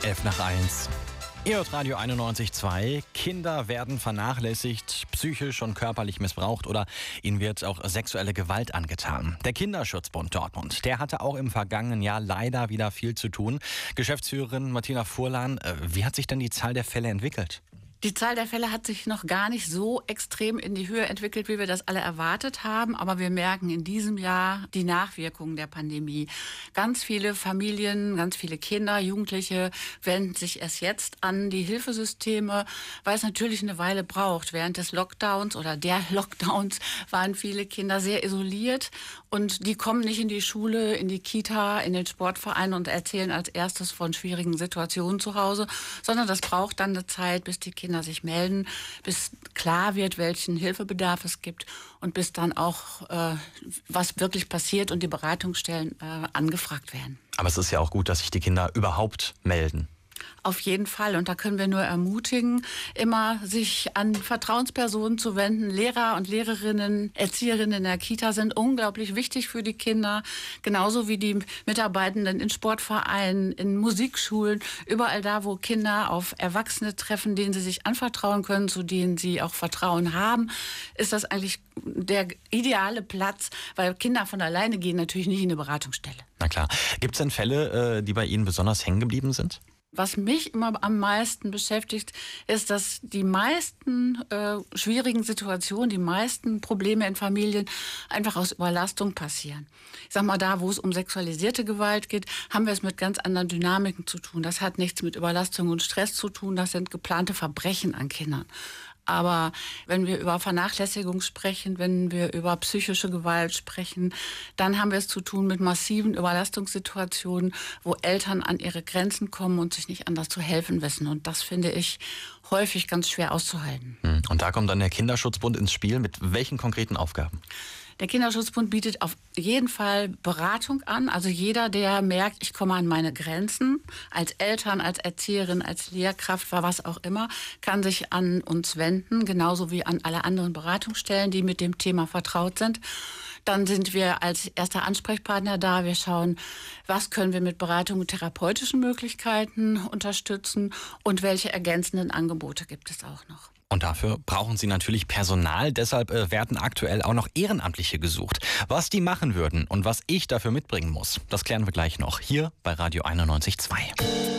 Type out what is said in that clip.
11:01. Ihr hört Radio 91.2. Kinder werden vernachlässigt, psychisch und körperlich missbraucht oder ihnen wird auch sexuelle Gewalt angetan. Der Kinderschutzbund Dortmund, der hatte auch im vergangenen Jahr leider wieder viel zu tun. Geschäftsführerin Martina Furlan, wie hat sich denn die Zahl der Fälle entwickelt? Die Zahl der Fälle hat sich noch gar nicht so extrem in die Höhe entwickelt, wie wir das alle erwartet haben. Aber wir merken in diesem Jahr die Nachwirkungen der Pandemie. Ganz viele Familien, ganz viele Kinder, Jugendliche wenden sich erst jetzt an die Hilfesysteme, weil es natürlich eine Weile braucht. Während des Lockdowns oder der Lockdowns waren viele Kinder sehr isoliert und die kommen nicht in die Schule, in die Kita, in den Sportverein und erzählen als erstes von schwierigen Situationen zu Hause, sondern das braucht dann eine Zeit, bis die Kinder sich melden, bis klar wird, welchen Hilfebedarf es gibt und bis dann auch was wirklich passiert und die Beratungsstellen angefragt werden. Aber es ist ja auch gut, dass sich die Kinder überhaupt melden. Auf jeden Fall. Und da können wir nur ermutigen, immer sich an Vertrauenspersonen zu wenden. Lehrer und Lehrerinnen, Erzieherinnen in der Kita sind unglaublich wichtig für die Kinder. Genauso wie die Mitarbeitenden in Sportvereinen, in Musikschulen. Überall da, wo Kinder auf Erwachsene treffen, denen sie sich anvertrauen können, zu denen sie auch Vertrauen haben, ist das eigentlich der ideale Platz, weil Kinder von alleine gehen natürlich nicht in eine Beratungsstelle. Na klar. Gibt es denn Fälle, die bei Ihnen besonders hängen geblieben sind? Was mich immer am meisten beschäftigt, ist, dass die meisten schwierigen Situationen, die meisten Probleme in Familien einfach aus Überlastung passieren. Ich sag mal, da, wo es um sexualisierte Gewalt geht, haben wir es mit ganz anderen Dynamiken zu tun. Das hat nichts mit Überlastung und Stress zu tun, das sind geplante Verbrechen an Kindern. Aber wenn wir über Vernachlässigung sprechen, wenn wir über psychische Gewalt sprechen, dann haben wir es zu tun mit massiven Überlastungssituationen, wo Eltern an ihre Grenzen kommen und sich nicht anders zu helfen wissen. Und das finde ich häufig ganz schwer auszuhalten. Und da kommt dann der Kinderschutzbund ins Spiel. Mit welchen konkreten Aufgaben? Der Kinderschutzbund bietet auf jeden Fall Beratung an. Also jeder, der merkt, ich komme an meine Grenzen, als Eltern, als Erzieherin, als Lehrkraft, was auch immer, kann sich an uns wenden, genauso wie an alle anderen Beratungsstellen, die mit dem Thema vertraut sind. Dann sind wir als erster Ansprechpartner da. Wir schauen, was können wir mit Beratung und therapeutischen Möglichkeiten unterstützen und welche ergänzenden Angebote gibt es auch noch. Und dafür brauchen Sie natürlich Personal. Deshalb werden aktuell auch noch Ehrenamtliche gesucht. Was die machen würden und was ich dafür mitbringen muss, das klären wir gleich noch hier bei Radio 91.2.